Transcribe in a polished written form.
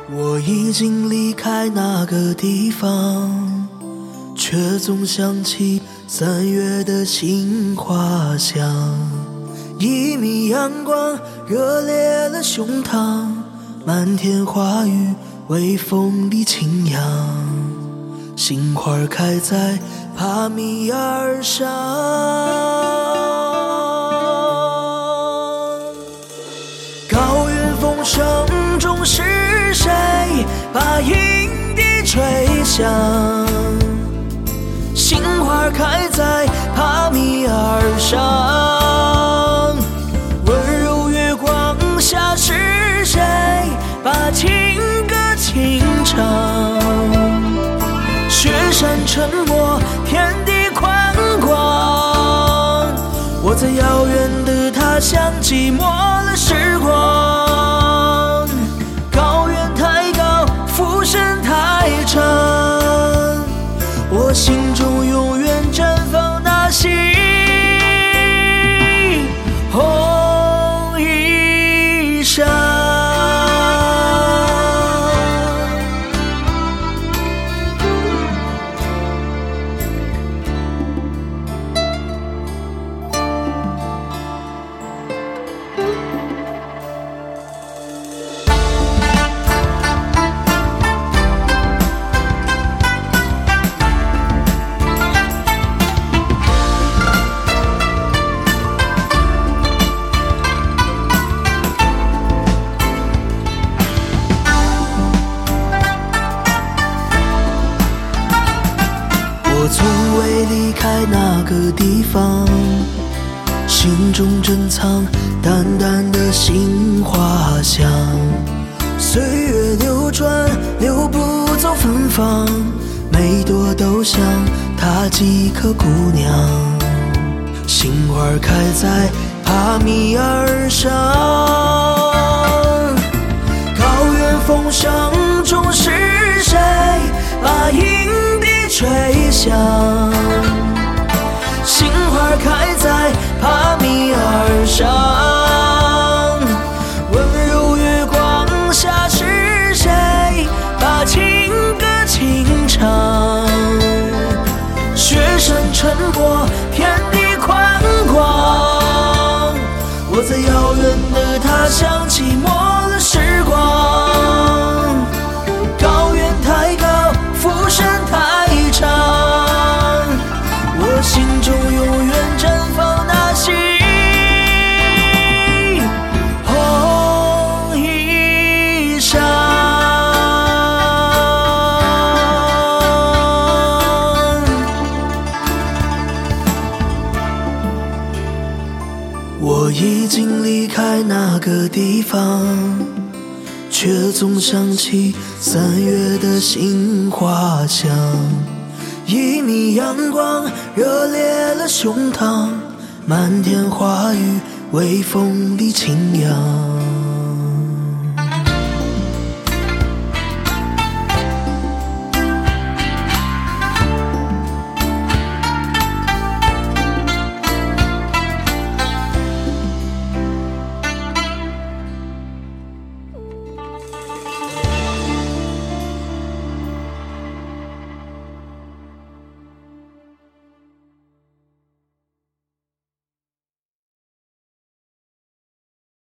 我已经离开那个地方，却总想起3月的杏花香。一米阳光热烈了胸膛，漫天花雨微风里轻扬。杏花开在帕米尔上，高原风声中是谁把营笛吹响？杏花开在帕米尔上，温柔月光下是谁把情歌轻唱？雪山沉默，天地宽广，我在遥远的他乡寂寞了时光。高原太高，浮生太长，我心中永远绽放那夕红衣裳。我从未离开那个地方，心中珍藏淡淡的杏花香。岁月流转，流不走芬芳，每朵都像她几颗姑娘。杏花开在帕米尔上，高原风声中是谁把营笛吹响？杏花开在帕米尔上，温柔月光下是谁把情歌轻唱？雪山沉默，天地宽广，我在遥远的他乡寂寞了时光。高原太高，浮生太长，我心中永远绽放那夕红衣裳。我已经离开那个地方，却总想起3月的杏花香。一米阳光热烈了胸膛，漫天花雨微风里轻扬。